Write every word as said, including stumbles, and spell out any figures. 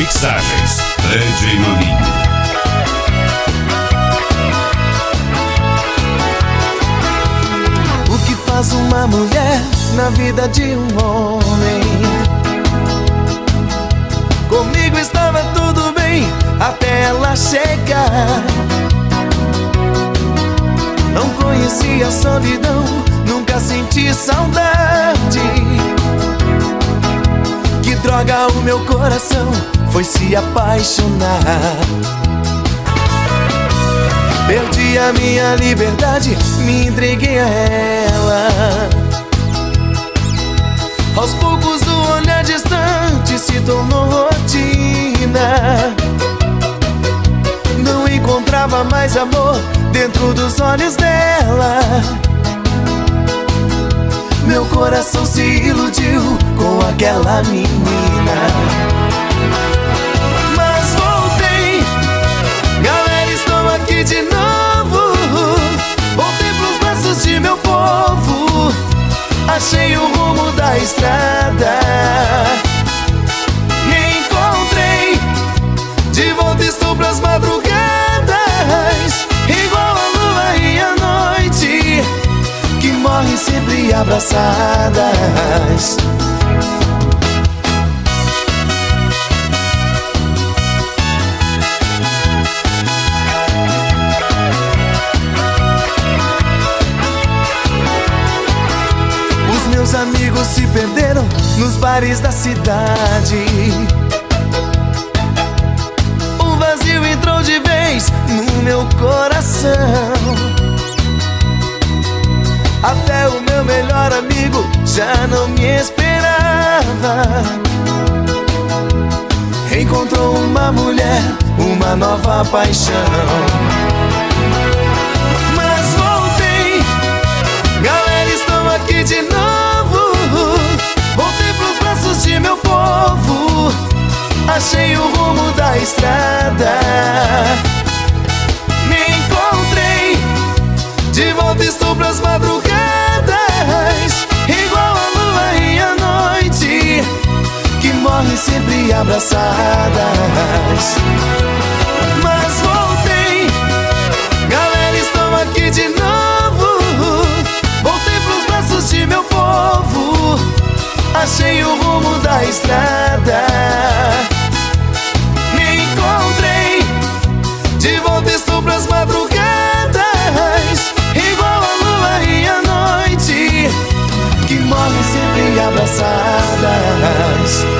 Mixagens D J Maninho. O que faz uma mulher na vida de um homem? Comigo estava tudo bem até ela chegar. Não conheci a solidão, nunca senti saudade. Que droga, o meu coração foi se apaixonar. Perdi a minha liberdade, me entreguei a ela. Aos poucos o olhar distante se tornou rotina. Não encontrava mais amor dentro dos olhos dela. Meu coração se iludiu com aquela menina. Mas voltei, galera, estou aqui de novo. Voltei pros braços de meu povo. Achei o rumo da estrada. Me encontrei, de volta estou pras madrugadas, igual a lua e a noite, que morrem sempre abraçadas. Os meus amigos se perderam nos bares da cidade. O vazio entrou de vez no meu coração. Até o meu melhor amigo já não me esperava. Encontrou uma mulher, uma nova paixão. Mas voltei, galera, estou aqui de novo. Voltei pros braços de meu povo. Achei o rumo da estrada. Me encontrei, de volta estou pras madrugadas, igual a lua e a noite, que morrem sempre abraçadas. Mas voltei, galera, estou aqui de novo. Voltei pros braços de meu povo. Achei o rumo da estrada. Me encontrei, de volta estou pras madrugadas, igual a lua e a noite, que morrem sempre abraçadas.